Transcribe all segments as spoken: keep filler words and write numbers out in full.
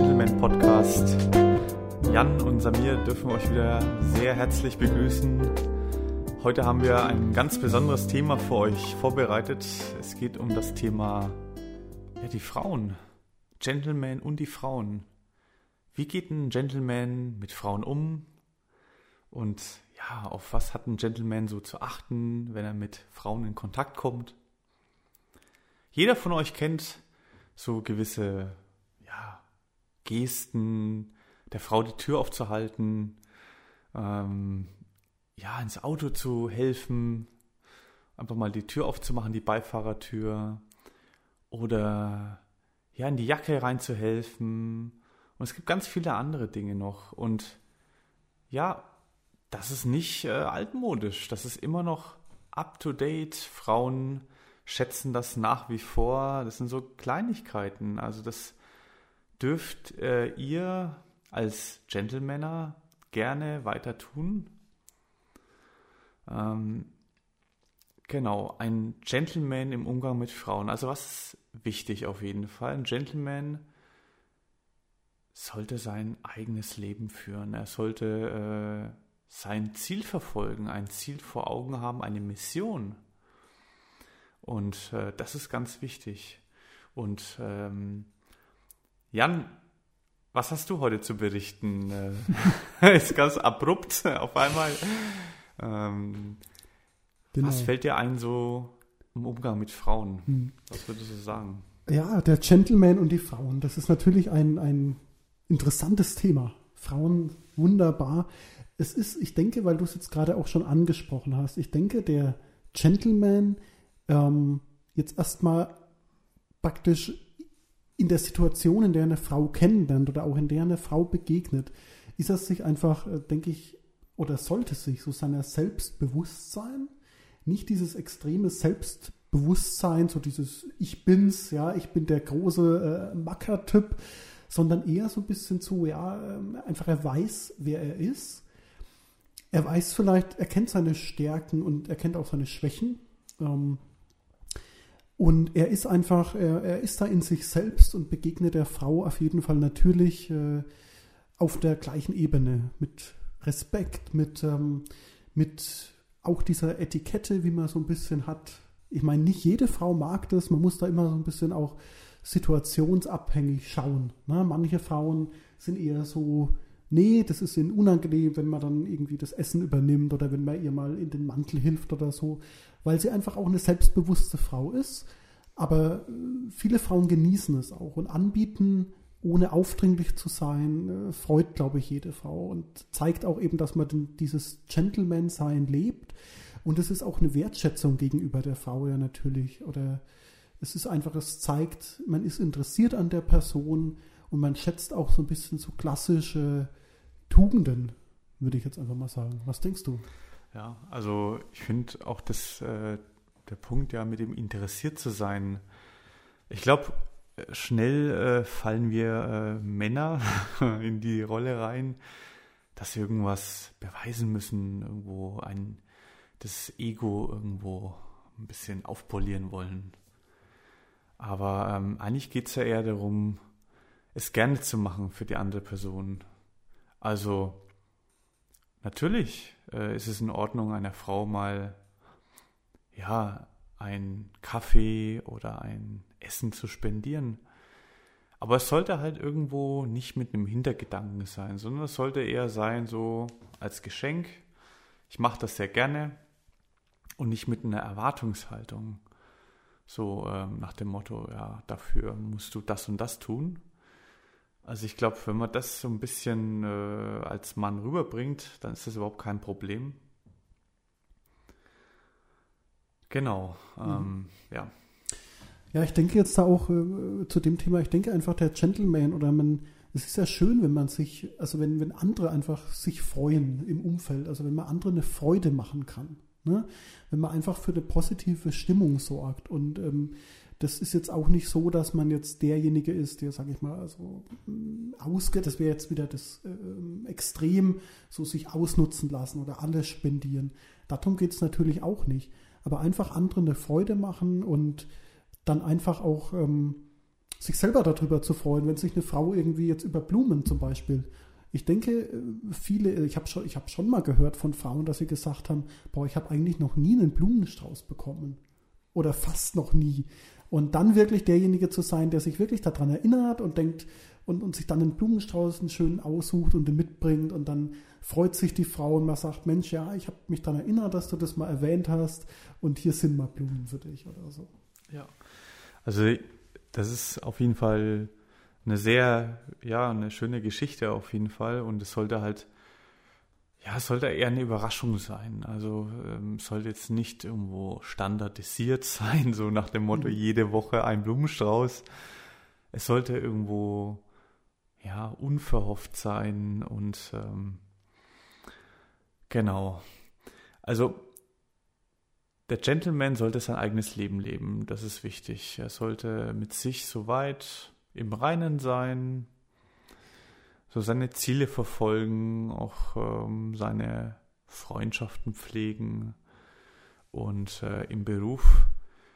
Gentleman Podcast. Jan und Samir dürfen euch wieder sehr herzlich begrüßen. Heute haben wir ein ganz besonderes Thema für euch vorbereitet. Es geht um das Thema ja, die Frauen. Gentleman und die Frauen. Wie geht ein Gentleman mit Frauen um? Und ja, auf was hat ein Gentleman so zu achten, wenn er mit Frauen in Kontakt kommt? Jeder von euch kennt so gewisse ja, Gesten, der Frau die Tür aufzuhalten, ähm, ja, ins Auto zu helfen, einfach mal die Tür aufzumachen, die Beifahrertür, oder ja, in die Jacke reinzuhelfen. Und es gibt ganz viele andere Dinge noch. Und ja, das ist nicht äh, altmodisch, das ist immer noch up to date. Frauen schätzen das nach wie vor. Das sind so Kleinigkeiten. Also das dürft äh, ihr als Gentleman gerne weiter tun. Ähm, genau, ein Gentleman im Umgang mit Frauen. Also was ist wichtig auf jeden Fall? Ein Gentleman sollte sein eigenes Leben führen. Er sollte äh, sein Ziel verfolgen, ein Ziel vor Augen haben, eine Mission. Und äh, das ist ganz wichtig. Und ähm, Jan, was hast du heute zu berichten? Äh, ist ganz abrupt auf einmal. Ähm, genau. Was fällt dir ein so im Umgang mit Frauen? Hm. Was würdest du sagen? Ja, der Gentleman und die Frauen, das ist natürlich ein, ein interessantes Thema. Frauen, wunderbar. Es ist, ich denke, weil du es jetzt gerade auch schon angesprochen hast, ich denke, der Gentleman ähm, jetzt erstmal praktisch in der Situation, in der eine Frau kennenlernt oder auch in der eine Frau begegnet, ist er sich einfach, äh, denke ich, oder sollte sich so seiner Selbstbewusstsein, nicht dieses extreme Selbstbewusstsein, so dieses Ich bin's, ja, ich bin der große äh, Macker-Typ, sondern eher so ein bisschen so, ja, äh, einfach er weiß, wer er ist. Er weiß vielleicht, er kennt seine Stärken und er kennt auch seine Schwächen. Ähm, und er ist einfach, er, er ist da in sich selbst und begegnet der Frau auf jeden Fall natürlich äh, auf der gleichen Ebene, mit Respekt, mit, ähm, mit auch dieser Etikette, wie man so ein bisschen hat. Ich meine, nicht jede Frau mag das, man muss da immer so ein bisschen auch situationsabhängig schauen. Ne? Manche Frauen sind eher so, nee, das ist ihnen unangenehm, wenn man dann irgendwie das Essen übernimmt oder wenn man ihr mal in den Mantel hilft oder so, weil sie einfach auch eine selbstbewusste Frau ist. Aber viele Frauen genießen es auch und anbieten, ohne aufdringlich zu sein, freut, glaube ich, jede Frau und zeigt auch eben, dass man dieses Gentleman-Sein lebt. Und es ist auch eine Wertschätzung gegenüber der Frau ja natürlich. Oder es ist einfach, es zeigt, man ist interessiert an der Person und man schätzt auch so ein bisschen so klassische Tugenden, würde ich jetzt einfach mal sagen. Was denkst du? Ja, also ich finde auch, dass äh, der Punkt ja mit dem interessiert zu sein, ich glaube, schnell äh, fallen wir äh, Männer in die Rolle rein, dass wir irgendwas beweisen müssen, irgendwo ein, das Ego irgendwo ein bisschen aufpolieren wollen. Aber ähm, eigentlich geht es ja eher darum, es gerne zu machen für die andere Person. Also natürlich äh, ist es in Ordnung, einer Frau mal ja ein Kaffee oder ein Essen zu spendieren. Aber es sollte halt irgendwo nicht mit einem Hintergedanken sein, sondern es sollte eher sein so als Geschenk. Ich mache das sehr gerne und nicht mit einer Erwartungshaltung. So ähm, nach dem Motto, ja, dafür musst du das und das tun. Also ich glaube, wenn man das so ein bisschen äh, als Mann rüberbringt, dann ist das überhaupt kein Problem. Genau, ähm, mhm. ja. Ja, ich denke jetzt da auch äh, zu dem Thema, ich denke einfach der Gentleman oder man, es ist ja schön, wenn man sich, also wenn, wenn andere einfach sich freuen im Umfeld, also wenn man andere eine Freude machen kann, ne? Wenn man einfach für eine positive Stimmung sorgt und ähm, das ist jetzt auch nicht so, dass man jetzt derjenige ist, der, sage ich mal, also ausgeht, das wäre jetzt wieder das äh, Extrem, so sich ausnutzen lassen oder alles spendieren. Darum geht es natürlich auch nicht. Aber einfach anderen eine Freude machen und dann einfach auch ähm, sich selber darüber zu freuen, wenn sich eine Frau irgendwie jetzt über Blumen zum Beispiel. Ich denke, viele, ich habe schon, ich habe schon mal gehört von Frauen, dass sie gesagt haben, boah, ich habe eigentlich noch nie einen Blumenstrauß bekommen. Oder fast noch nie. Und dann wirklich derjenige zu sein, der sich wirklich daran erinnert und denkt und, und sich dann einen Blumenstrauß einen schönen aussucht und den mitbringt und dann freut sich die Frau und man sagt, Mensch, ja, ich habe mich daran erinnert, dass du das mal erwähnt hast und hier sind mal Blumen für dich oder so. Ja, also das ist auf jeden Fall eine sehr, ja, eine schöne Geschichte auf jeden Fall und es sollte halt, ja, es sollte eher eine Überraschung sein. Also ähm, sollte jetzt nicht irgendwo standardisiert sein, so nach dem Motto, jede Woche ein Blumenstrauß. Es sollte irgendwo, ja, unverhofft sein und ähm, genau. Also der Gentleman sollte sein eigenes Leben leben, das ist wichtig. Er sollte mit sich soweit im Reinen sein, so seine Ziele verfolgen, auch ähm, seine Freundschaften pflegen und äh, im Beruf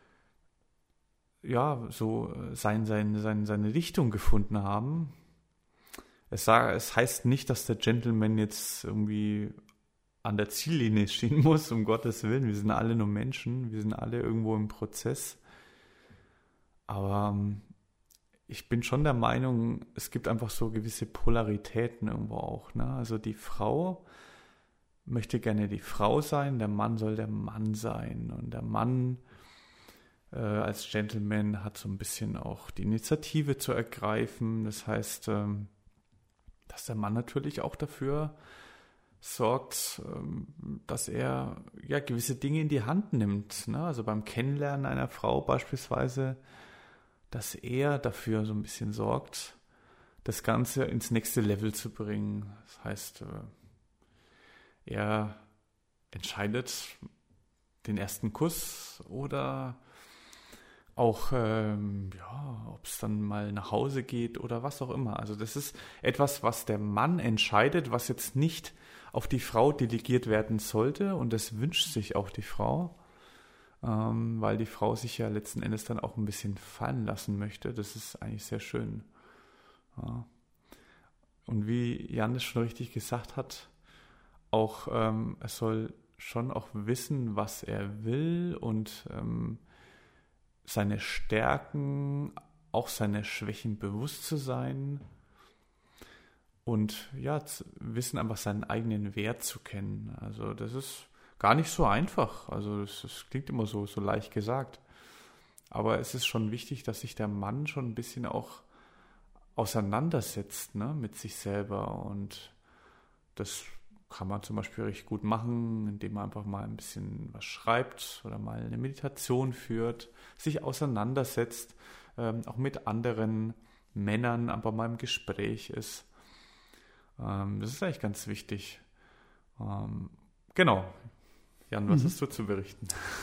ja so sein, sein, sein, seine Richtung gefunden haben. Es, sag, es heißt nicht, dass der Gentleman jetzt irgendwie an der Ziellinie stehen muss, um Gottes Willen. Wir sind alle nur Menschen, wir sind alle irgendwo im Prozess. Aber ähm, ich bin schon der Meinung, es gibt einfach so gewisse Polaritäten irgendwo auch. Ne? Also die Frau möchte gerne die Frau sein, der Mann soll der Mann sein. Und der Mann äh, als Gentleman hat so ein bisschen auch die Initiative zu ergreifen. Das heißt, ähm, dass der Mann natürlich auch dafür sorgt, dass er ja gewisse Dinge in die Hand nimmt. Ne? Also beim Kennenlernen einer Frau beispielsweise, dass er dafür so ein bisschen sorgt, das Ganze ins nächste Level zu bringen. Das heißt, er entscheidet den ersten Kuss oder auch, ähm, ja, ob es dann mal nach Hause geht oder was auch immer. Also das ist etwas, was der Mann entscheidet, was jetzt nicht auf die Frau delegiert werden sollte und das wünscht sich auch die Frau, ähm, weil die Frau sich ja letzten Endes dann auch ein bisschen fallen lassen möchte. Das ist eigentlich sehr schön. Ja. Und wie Jan es schon richtig gesagt hat, auch ähm, er soll schon auch wissen, was er will und ähm, seine Stärken, auch seine Schwächen bewusst zu sein und ja, wissen einfach seinen eigenen Wert zu kennen. Also das ist gar nicht so einfach. Also das, das klingt immer so, so leicht gesagt. Aber es ist schon wichtig, dass sich der Mann schon ein bisschen auch auseinandersetzt, ne, mit sich selber. Und das kann man zum Beispiel richtig gut machen, indem man einfach mal ein bisschen was schreibt oder mal eine Meditation führt, sich auseinandersetzt, ähm, auch mit anderen Männern einfach mal im Gespräch ist. Ähm, das ist eigentlich ganz wichtig. Ähm, genau. Jan, was mhm. hast du zu berichten?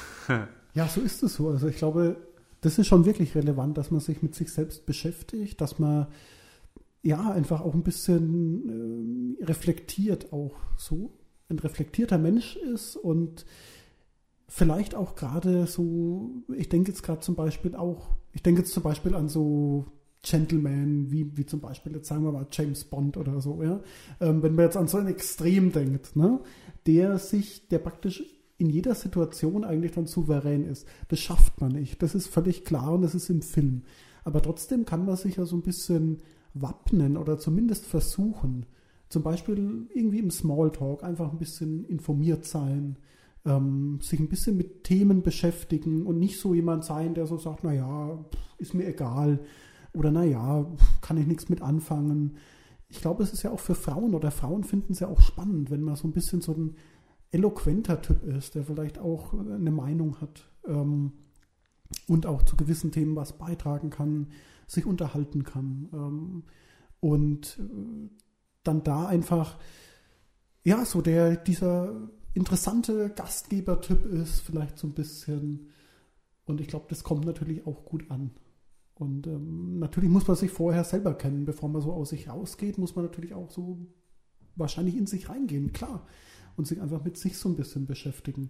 Ja, so ist es so. Also ich glaube, das ist schon wirklich relevant, dass man sich mit sich selbst beschäftigt, dass man ja, einfach auch ein bisschen äh, reflektiert auch so, ein reflektierter Mensch ist und vielleicht auch gerade so, ich denke jetzt gerade zum Beispiel auch, ich denke jetzt zum Beispiel an so Gentleman, wie, wie zum Beispiel, jetzt sagen wir mal James Bond oder so, ja, ähm, wenn man jetzt an so ein Extrem denkt, ne, der sich, der praktisch in jeder Situation eigentlich dann souverän ist. Das schafft man nicht, das ist völlig klar und das ist im Film. Aber trotzdem kann man sich ja so ein bisschen wappnen oder zumindest versuchen, zum Beispiel irgendwie im Smalltalk einfach ein bisschen informiert sein, ähm, sich ein bisschen mit Themen beschäftigen und nicht so jemand sein, der so sagt, naja, ist mir egal oder naja, kann ich nichts mit anfangen. Ich glaube, es ist ja auch für Frauen oder Frauen finden es ja auch spannend, wenn man so ein bisschen so ein eloquenter Typ ist, der vielleicht auch eine Meinung hat ähm, und auch zu gewissen Themen was beitragen kann, sich unterhalten kann ähm, und äh, dann da einfach ja so der dieser interessante Gastgeber-Typ ist, vielleicht so ein bisschen, und ich glaube, das kommt natürlich auch gut an. Und ähm, natürlich muss man sich vorher selber kennen, bevor man so aus sich rausgeht, muss man natürlich auch so wahrscheinlich in sich reingehen, klar, und sich einfach mit sich so ein bisschen beschäftigen.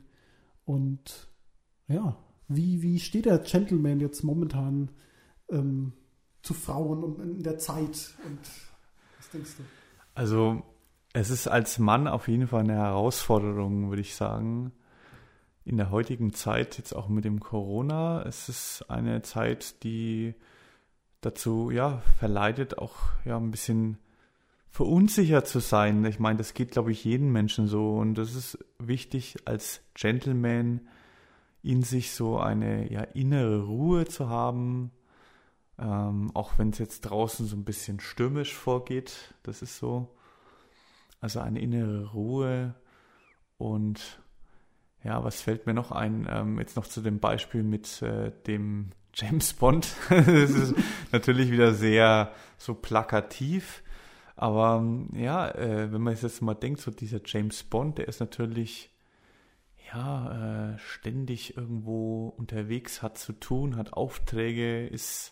Und ja, wie, wie steht der Gentleman jetzt momentan ähm, zu Frauen und in der Zeit? Und was denkst du? Also es ist als Mann auf jeden Fall eine Herausforderung, würde ich sagen. In der heutigen Zeit, jetzt auch mit dem Corona, es ist eine Zeit, die dazu ja verleitet, auch ja ein bisschen verunsichert zu sein. Ich meine, das geht, glaube ich, jedem Menschen so. Und das ist wichtig, als Gentleman in sich so eine ja, innere Ruhe zu haben. Ähm, auch wenn es jetzt draußen so ein bisschen stürmisch vorgeht. Das ist so. Also eine innere Ruhe. Und ja, was fällt mir noch ein? Ähm, jetzt noch zu dem Beispiel mit äh, dem James Bond. Das ist natürlich wieder sehr so plakativ. Aber ja, äh, wenn man jetzt mal denkt, so dieser James Bond, der ist natürlich ja äh, ständig irgendwo unterwegs, hat zu tun, hat Aufträge, ist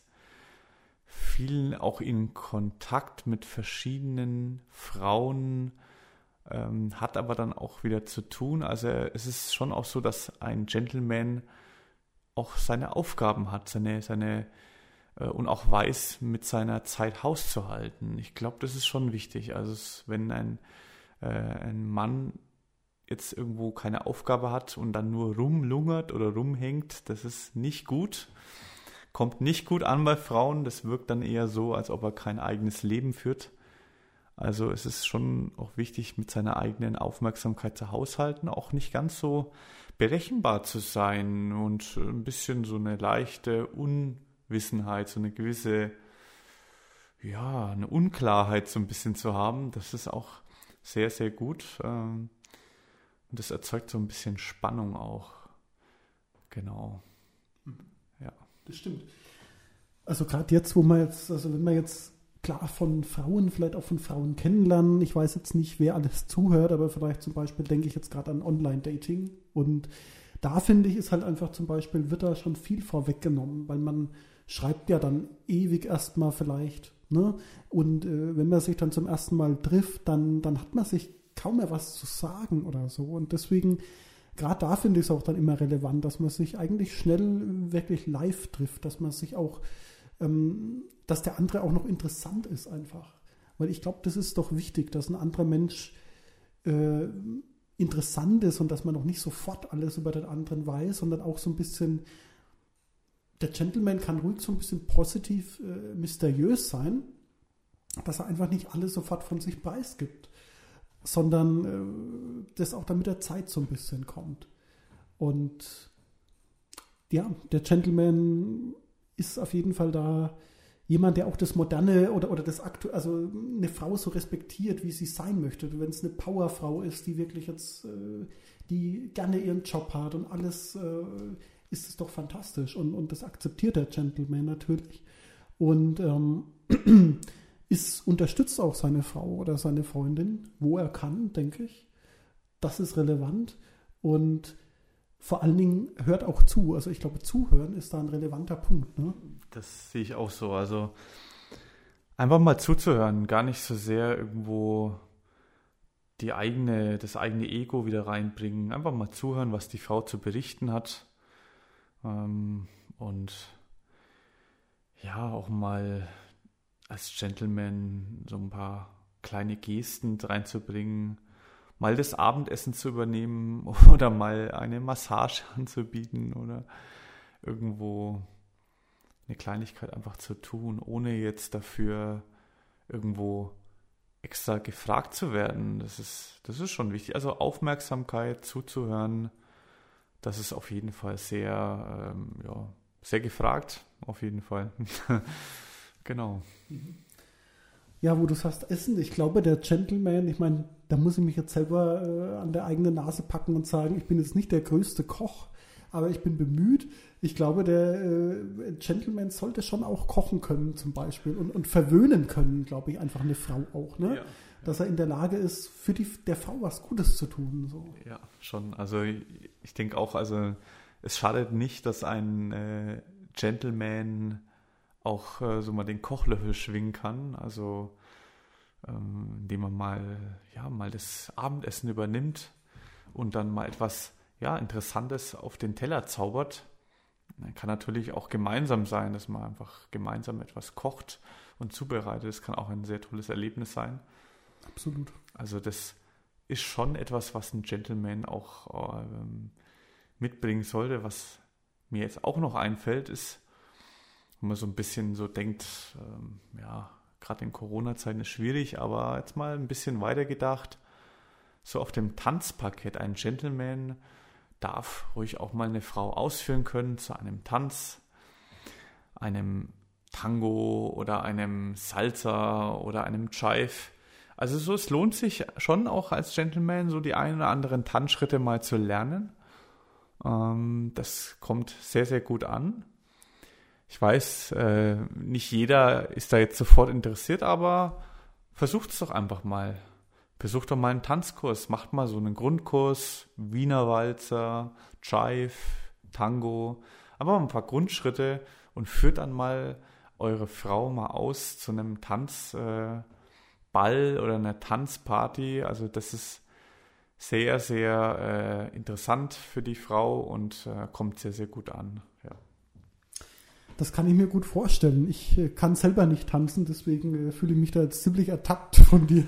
viel auch in Kontakt mit verschiedenen Frauen, ähm, hat aber dann auch wieder zu tun. Also es ist schon auch so, dass ein Gentleman auch seine Aufgaben hat, seine, seine äh, und auch weiß, mit seiner Zeit Haus zu halten. Ich glaube, das ist schon wichtig. Also es, wenn ein, äh, ein Mann jetzt irgendwo keine Aufgabe hat und dann nur rumlungert oder rumhängt, das ist nicht gut. Kommt nicht gut an bei Frauen. Das wirkt dann eher so, als ob er kein eigenes Leben führt. Also es ist schon auch wichtig, mit seiner eigenen Aufmerksamkeit zu haushalten, auch nicht ganz so berechenbar zu sein und ein bisschen so eine leichte Unwissenheit, so eine gewisse, ja, eine Unklarheit so ein bisschen zu haben. Das ist auch sehr, sehr gut. Und das erzeugt so ein bisschen Spannung auch. Genau. Ja. Das stimmt. Also gerade jetzt, wo man jetzt, also wenn man jetzt klar von Frauen, vielleicht auch von Frauen kennenlernen. Ich weiß jetzt nicht, wer alles zuhört, aber vielleicht zum Beispiel denke ich jetzt gerade an Online-Dating. Und da finde ich, ist halt einfach zum Beispiel, wird da schon viel vorweggenommen, weil man schreibt ja dann ewig erstmal vielleicht. Ne? Und äh, wenn man sich dann zum ersten Mal trifft, dann, dann hat man sich kaum mehr was zu sagen oder so. Und deswegen, gerade da finde ich es auch dann immer relevant, dass man sich eigentlich schnell wirklich live trifft, dass man sich auch dass der andere auch noch interessant ist einfach. Weil ich glaube, das ist doch wichtig, dass ein anderer Mensch äh, interessant ist und dass man noch nicht sofort alles über den anderen weiß, sondern auch so ein bisschen, der Gentleman kann ruhig so ein bisschen positiv äh, mysteriös sein, dass er einfach nicht alles sofort von sich preisgibt, sondern äh, das auch dann mit der Zeit so ein bisschen kommt. Und ja, der Gentleman ist auf jeden Fall da jemand, der auch das Moderne oder, oder das Aktuelle, also eine Frau so respektiert, wie sie sein möchte. Wenn es eine Powerfrau ist, die wirklich jetzt, äh, die gerne ihren Job hat und alles, äh, ist es doch fantastisch. Und, und das akzeptiert der Gentleman natürlich. Und ähm, ist, unterstützt auch seine Frau oder seine Freundin, wo er kann, denke ich. Das ist relevant. Und vor allen Dingen hört auch zu. Also ich glaube, zuhören ist da ein relevanter Punkt. Ne? Das sehe ich auch so. Also einfach mal zuzuhören, gar nicht so sehr irgendwo die eigene, das eigene Ego wieder reinbringen. Einfach mal zuhören, was die Frau zu berichten hat. Ähm, und ja, auch mal als Gentleman so ein paar kleine Gesten reinzubringen. Mal das Abendessen zu übernehmen oder mal eine Massage anzubieten oder irgendwo eine Kleinigkeit einfach zu tun, ohne jetzt dafür irgendwo extra gefragt zu werden. Das ist, das ist schon wichtig. Also Aufmerksamkeit, zuzuhören, das ist auf jeden Fall sehr, ähm, ja, sehr gefragt, auf jeden Fall. Genau. Ja, wo du sagst Essen, ich glaube, der Gentleman, ich meine, da muss ich mich jetzt selber äh, an der eigenen Nase packen und sagen, ich bin jetzt nicht der größte Koch, aber ich bin bemüht. Ich glaube, der äh, Gentleman sollte schon auch kochen können zum Beispiel und, und verwöhnen können, glaube ich, einfach eine Frau auch, ne? Ja, ja. Dass er in der Lage ist, für die, der Frau was Gutes zu tun. So. Ja, schon. Also ich, ich denke auch, also es schadet nicht, dass ein äh, Gentleman auch äh, so mal den Kochlöffel schwingen kann, also ähm, indem man mal, ja, mal das Abendessen übernimmt und dann mal etwas, ja, Interessantes auf den Teller zaubert Kann natürlich auch gemeinsam sein, dass man einfach gemeinsam etwas kocht und zubereitet. Das kann auch ein sehr tolles Erlebnis sein. Absolut. Also das ist schon etwas, was ein Gentleman auch ähm, mitbringen sollte. Was mir jetzt auch noch einfällt, ist, wenn man so ein bisschen so denkt, ähm, ja, gerade in Corona-Zeiten ist schwierig, aber jetzt mal ein bisschen weiter gedacht, so auf dem Tanzparkett, ein Gentleman darf ruhig auch mal eine Frau ausführen können zu einem Tanz, einem Tango oder einem Salsa oder einem Jive. Also so, es lohnt sich schon auch als Gentleman, so die ein oder anderen Tanzschritte mal zu lernen. Ähm, das kommt sehr, sehr gut an. Ich weiß, äh, nicht jeder ist da jetzt sofort interessiert, aber versucht es doch einfach mal. Besucht doch mal einen Tanzkurs, macht mal so einen Grundkurs, Wiener Walzer, Jive, Tango, aber ein paar Grundschritte und führt dann mal eure Frau mal aus zu einem Tanzball äh, oder einer Tanzparty. Also das ist sehr, sehr äh, interessant für die Frau und äh, kommt sehr, sehr gut an. Ja. Das kann ich mir gut vorstellen. Ich äh, kann selber nicht tanzen, deswegen äh, fühle ich mich da jetzt ziemlich ertappt von dir.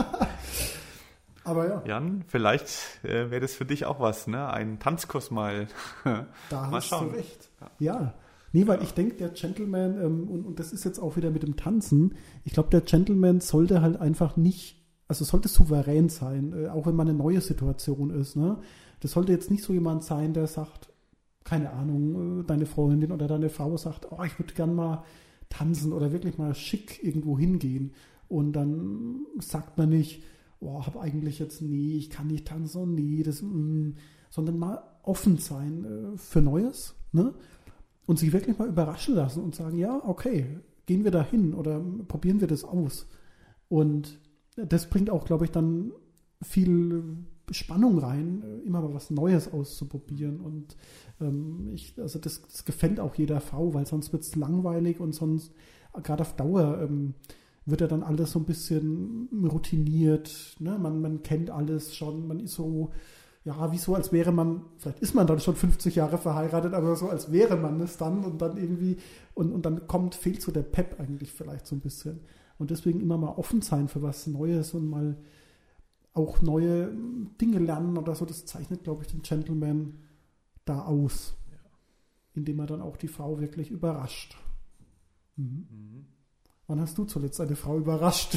Aber ja. Jan, vielleicht äh, wäre das für dich auch was, ne? Einen Tanzkurs mal. Da mal hast schauen. du recht. Ja. Nee, weil ja. ich denke, der Gentleman, ähm, und, und das ist jetzt auch wieder mit dem Tanzen, ich glaube, der Gentleman sollte halt einfach nicht, also sollte souverän sein, äh, auch wenn man eine neue Situation ist. Ne? Das sollte jetzt nicht so jemand sein, der sagt, keine Ahnung, äh, deine Freundin oder deine Frau sagt, oh, ich würde gern mal tanzen oder wirklich mal schick irgendwo hingehen. Und dann sagt man nicht, oh, habe eigentlich jetzt, nee, ich kann nicht tanzen, oh, nee, das, mm, sondern mal offen sein äh, für Neues, ne? Und sich wirklich mal überraschen lassen und sagen, ja, okay, gehen wir da hin oder probieren wir das aus. Und das bringt auch, glaube ich, dann viel Spannung rein, immer mal was Neues auszuprobieren. Und ähm, ich, also das, das gefällt auch jeder Frau, weil sonst wird es langweilig und sonst, gerade auf Dauer, ähm, wird ja dann alles so ein bisschen routiniert. Ne? Man, man kennt alles schon, man ist so, ja, wie so, als wäre man, vielleicht ist man dann schon fünfzig Jahre verheiratet, aber so, als wäre man es dann und dann irgendwie, und, und dann kommt, fehlt so der Pep eigentlich vielleicht so ein bisschen. Und deswegen immer mal offen sein für was Neues und mal auch neue Dinge lernen oder so, das zeichnet, glaube ich, den Gentleman da aus, ja. Indem er dann auch die Frau wirklich überrascht. Mhm. Mhm. Wann hast du zuletzt eine Frau überrascht?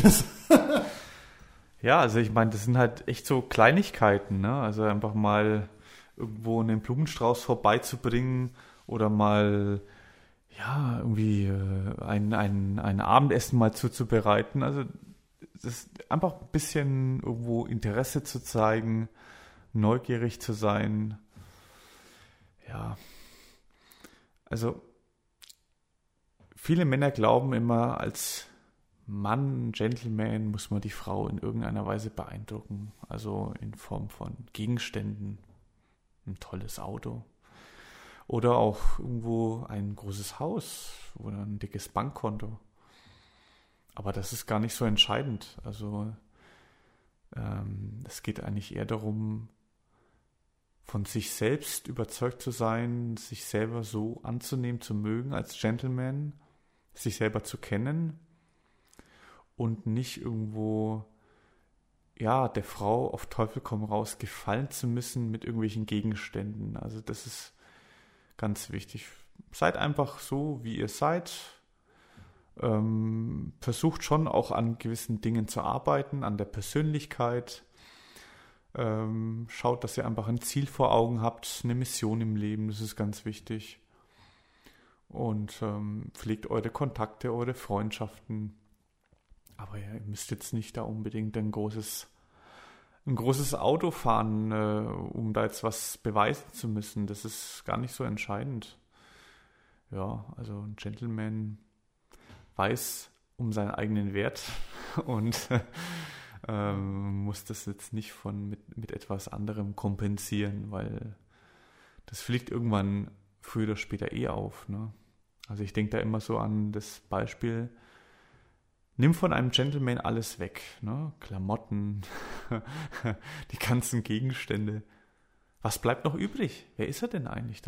Ja, also ich meine, das sind halt echt so Kleinigkeiten, ne? Also einfach mal irgendwo einen Blumenstrauß vorbeizubringen oder mal ja irgendwie äh, ein, ein, ein Abendessen mal zuzubereiten. Also das ist einfach ein bisschen irgendwo Interesse zu zeigen, neugierig zu sein. Ja, also viele Männer glauben immer, als Mann, Gentleman, muss man die Frau in irgendeiner Weise beeindrucken. Also in Form von Gegenständen, ein tolles Auto oder auch irgendwo ein großes Haus oder ein dickes Bankkonto. Aber das ist gar nicht so entscheidend. Also ähm, es geht eigentlich eher darum, von sich selbst überzeugt zu sein, sich selber so anzunehmen, zu mögen als Gentleman, sich selber zu kennen und nicht irgendwo, ja, der Frau auf Teufel komm raus gefallen zu müssen mit irgendwelchen Gegenständen. Also das ist ganz wichtig. Seid einfach so, wie ihr seid. Ähm, versucht schon auch an gewissen Dingen zu arbeiten, an der Persönlichkeit. Ähm, schaut, dass ihr einfach ein Ziel vor Augen habt, eine Mission im Leben, das ist ganz wichtig. Und ähm, pflegt eure Kontakte, eure Freundschaften. Aber ja, ihr müsst jetzt nicht da unbedingt ein großes, ein großes Auto fahren, äh, um da jetzt was beweisen zu müssen. Das ist gar nicht so entscheidend. Ja, also ein Gentleman weiß um seinen eigenen Wert und ähm, muss das jetzt nicht von mit, mit etwas anderem kompensieren, weil das fliegt irgendwann früher oder später eh auf. Ne? Also ich denke da immer so an das Beispiel, nimm von einem Gentleman alles weg, ne? Klamotten, die ganzen Gegenstände. Was bleibt noch übrig? Wer ist er denn eigentlich dann noch?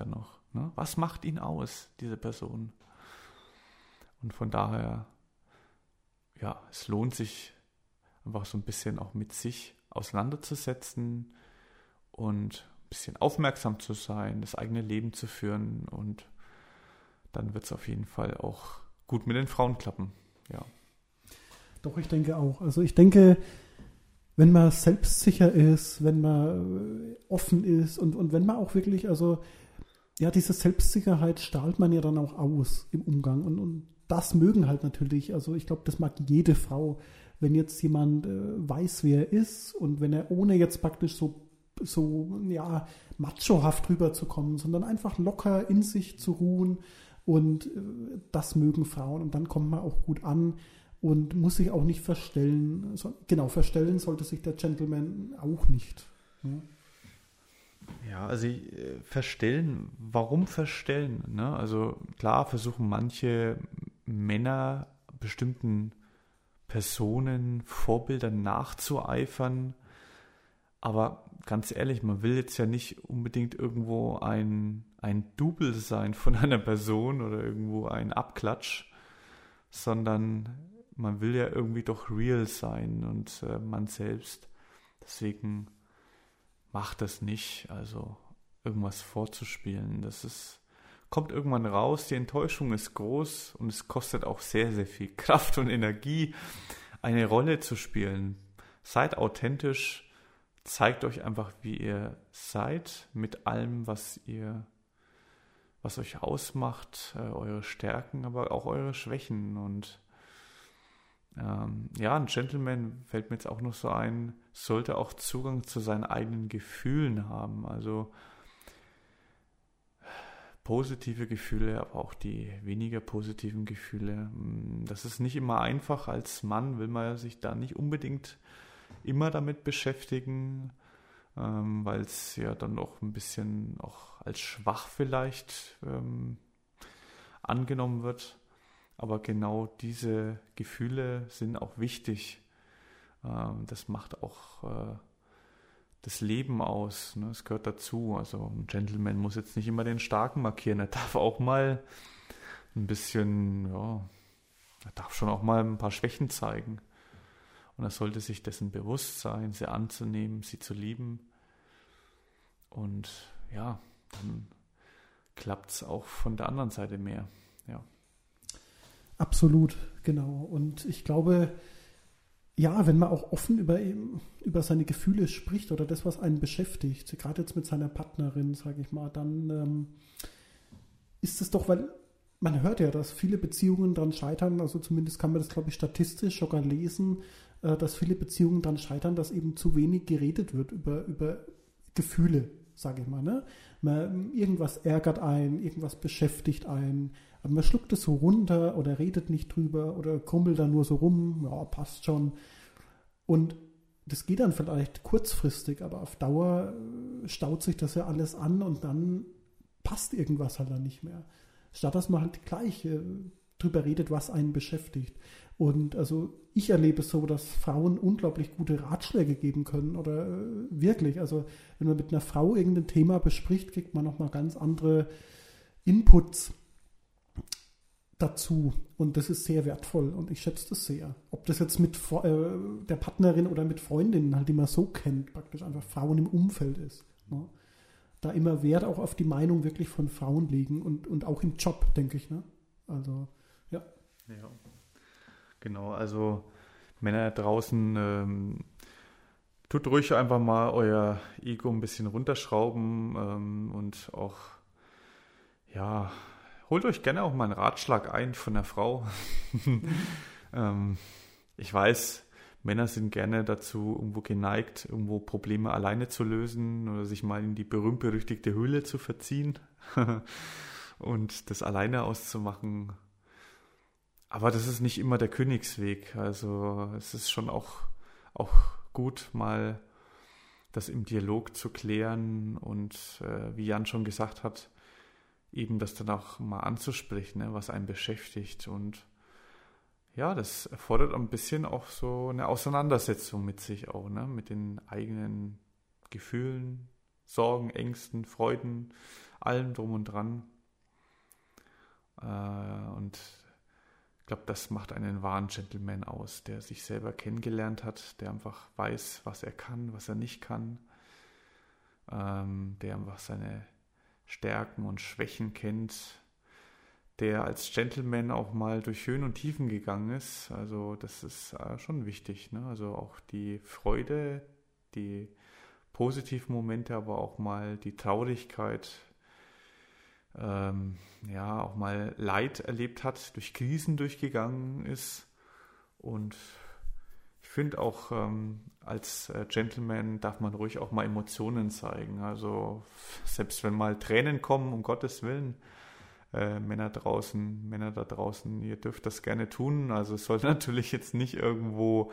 Ne? Was macht ihn aus, diese Person? Und von daher, ja, es lohnt sich einfach so ein bisschen auch mit sich auseinanderzusetzen und ein bisschen aufmerksam zu sein, das eigene Leben zu führen, und dann wird es auf jeden Fall auch gut mit den Frauen klappen. Ja. Doch, ich denke auch. Also ich denke, wenn man selbstsicher ist, wenn man offen ist und, und wenn man auch wirklich, also ja, diese Selbstsicherheit strahlt man ja dann auch aus im Umgang, und, und das mögen halt natürlich, also ich glaube, das mag jede Frau, wenn jetzt jemand äh, weiß, wer er ist, und wenn er, ohne jetzt praktisch so, so ja, machohaft rüberzukommen, sondern einfach locker in sich zu ruhen, und äh, das mögen Frauen, und dann kommt man auch gut an und muss sich auch nicht verstellen. So, genau, verstellen sollte sich der Gentleman auch nicht. Ja. Ja, also äh, verstellen, warum verstellen? Ne? Also klar versuchen manche Männer bestimmten Personen, Vorbildern nachzueifern, aber ganz ehrlich, man will jetzt ja nicht unbedingt irgendwo ein, ein Double sein von einer Person oder irgendwo ein Abklatsch, sondern man will ja irgendwie doch real sein und äh, man selbst. Deswegen macht das nicht, also irgendwas vorzuspielen. Das ist, kommt irgendwann raus, die Enttäuschung ist groß und es kostet auch sehr, sehr viel Kraft und Energie, eine Rolle zu spielen. Seid authentisch, zeigt euch einfach, wie ihr seid, mit allem, was ihr, was euch ausmacht, äh, eure Stärken, aber auch eure Schwächen. Und ähm, ja, ein Gentleman, fällt mir jetzt auch noch so ein, sollte auch Zugang zu seinen eigenen Gefühlen haben. Also positive Gefühle, aber auch die weniger positiven Gefühle. Das ist nicht immer einfach. Als Mann will man sich da nicht unbedingt immer damit beschäftigen, ähm, weil es ja dann auch ein bisschen auch als schwach vielleicht ähm, angenommen wird. Aber genau diese Gefühle sind auch wichtig. Ähm, das macht auch äh, das Leben aus. Ne? Es gehört dazu. Also ein Gentleman muss jetzt nicht immer den Starken markieren. Er darf auch mal ein bisschen, ja, er darf schon auch mal ein paar Schwächen zeigen. Und er sollte sich dessen bewusst sein, sie anzunehmen, sie zu lieben. Und ja, dann klappt es auch von der anderen Seite mehr. Ja. Absolut, genau. Und ich glaube, ja, wenn man auch offen über, über seine Gefühle spricht oder das, was einen beschäftigt, gerade jetzt mit seiner Partnerin, sage ich mal, dann ähm, ist es doch, weil man hört ja, dass viele Beziehungen daran scheitern, also zumindest kann man das, glaube ich, statistisch sogar lesen, äh, dass viele Beziehungen daran scheitern, dass eben zu wenig geredet wird über, über Gefühle, sage ich mal. Ne? Man, irgendwas ärgert einen, irgendwas beschäftigt einen, aber man schluckt es so runter oder redet nicht drüber oder krummelt da nur so rum, ja, passt schon. Und das geht dann vielleicht kurzfristig, aber auf Dauer staut sich das ja alles an und dann passt irgendwas halt dann nicht mehr. Statt dass man halt gleich äh, drüber redet, was einen beschäftigt. Und also ich erlebe es so, dass Frauen unglaublich gute Ratschläge geben können oder äh, wirklich, also wenn man mit einer Frau irgendein Thema bespricht, kriegt man nochmal ganz andere Inputs dazu, und das ist sehr wertvoll und ich schätze das sehr. Ob das jetzt mit äh, der Partnerin oder mit Freundinnen halt, die man so kennt, praktisch einfach Frauen im Umfeld ist. Ne? Da immer Wert auch auf die Meinung wirklich von Frauen legen und, und auch im Job, denke ich. Ne? Also, ja. Ja, genau, also Männer draußen, ähm, tut ruhig einfach mal euer Ego ein bisschen runterschrauben ähm, und auch, ja, holt euch gerne auch mal einen Ratschlag ein von der Frau. ähm, ich weiß, Männer sind gerne dazu irgendwo geneigt, irgendwo Probleme alleine zu lösen oder sich mal in die berühmt-berüchtigte Höhle zu verziehen und das alleine auszumachen. Aber das ist nicht immer der Königsweg. Also es ist schon auch, auch gut, mal das im Dialog zu klären und äh, wie Jan schon gesagt hat, eben das dann auch mal anzusprechen, ne, was einen beschäftigt. Und ja, das erfordert ein bisschen auch so eine Auseinandersetzung mit sich auch, ne, mit den eigenen Gefühlen, Sorgen, Ängsten, Freuden, allem drum und dran. Äh, und ich glaube, das macht einen wahren Gentleman aus, der sich selber kennengelernt hat, der einfach weiß, was er kann, was er nicht kann, ähm, der einfach seine Stärken und Schwächen kennt, der als Gentleman auch mal durch Höhen und Tiefen gegangen ist. Also das ist äh, schon wichtig, ne? Also auch die Freude, die positiven Momente, aber auch mal die Traurigkeit, ähm, ja, auch mal Leid erlebt hat, durch Krisen durchgegangen ist. Und ich finde auch, ähm, als äh, Gentleman darf man ruhig auch mal Emotionen zeigen. Also selbst wenn mal Tränen kommen, um Gottes Willen, äh, Männer draußen, Männer da draußen, ihr dürft das gerne tun. Also es soll natürlich jetzt nicht irgendwo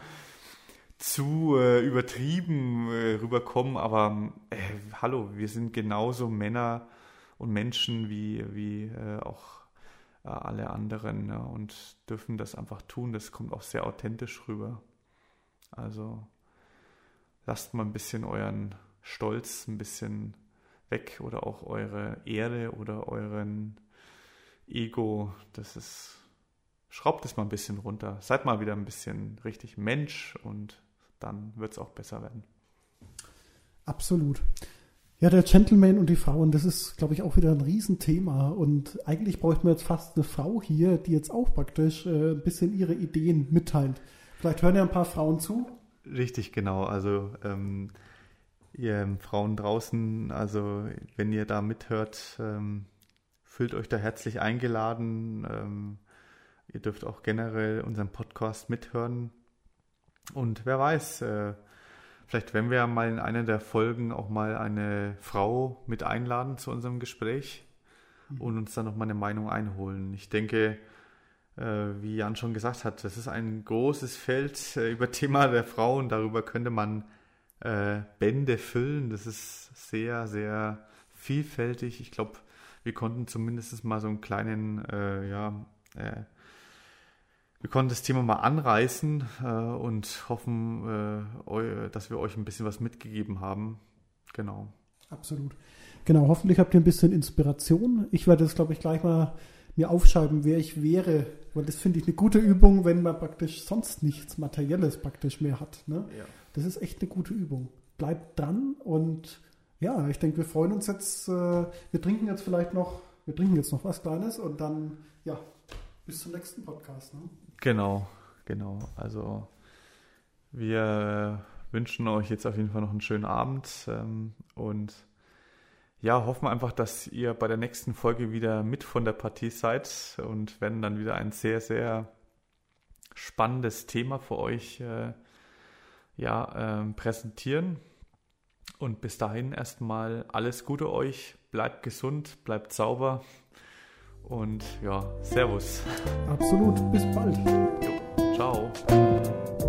zu äh, übertrieben äh, rüberkommen, aber äh, hallo, wir sind genauso Männer und Menschen wie, wie äh, auch äh, alle anderen, ja, und dürfen das einfach tun. Das kommt auch sehr authentisch rüber. Also lasst mal ein bisschen euren Stolz ein bisschen weg oder auch eure Ehre oder euren Ego. Das ist, schraubt es mal ein bisschen runter. Seid mal wieder ein bisschen richtig Mensch und dann wird es auch besser werden. Absolut. Ja, der Gentleman und die Frauen, das ist, glaube ich, auch wieder ein Riesenthema. Und eigentlich bräuchten wir jetzt fast eine Frau hier, die jetzt auch praktisch äh, ein bisschen ihre Ideen mitteilt. Vielleicht hören ja ein paar Frauen zu. Richtig, genau. Also ähm, ihr Frauen draußen, also wenn ihr da mithört, ähm, fühlt euch da herzlich eingeladen. Ähm, ihr dürft auch generell unseren Podcast mithören. Und wer weiß, äh, vielleicht werden wir mal in einer der Folgen auch mal eine Frau mit einladen zu unserem Gespräch und uns dann noch mal eine Meinung einholen. Ich denke, äh, wie Jan schon gesagt hat, das ist ein großes Feld äh, über Thema der Frauen. Darüber könnte man äh, Bände füllen. Das ist sehr, sehr vielfältig. Ich glaube, wir konnten zumindest mal so einen kleinen, äh, ja, äh, wir konnten das Thema mal anreißen äh, und hoffen, äh, eu, dass wir euch ein bisschen was mitgegeben haben. Genau. Absolut. Genau, hoffentlich habt ihr ein bisschen Inspiration. Ich werde jetzt, glaube ich, gleich mal mir aufschreiben, wer ich wäre, weil das finde ich eine gute Übung, wenn man praktisch sonst nichts Materielles praktisch mehr hat. Ne? Ja. Das ist echt eine gute Übung. Bleibt dran und ja, ich denke, wir freuen uns jetzt, äh, wir trinken jetzt vielleicht noch, wir trinken jetzt noch was Kleines und dann, ja, bis zum nächsten Podcast. Ne? Genau, genau. Also wir wünschen euch jetzt auf jeden Fall noch einen schönen Abend ähm, und ja, hoffen einfach, dass ihr bei der nächsten Folge wieder mit von der Partie seid und werden dann wieder ein sehr, sehr spannendes Thema für euch äh, ja, äh, präsentieren. Und bis dahin erstmal alles Gute euch, bleibt gesund, bleibt sauber und ja, Servus. Absolut, bis bald. Jo, ciao.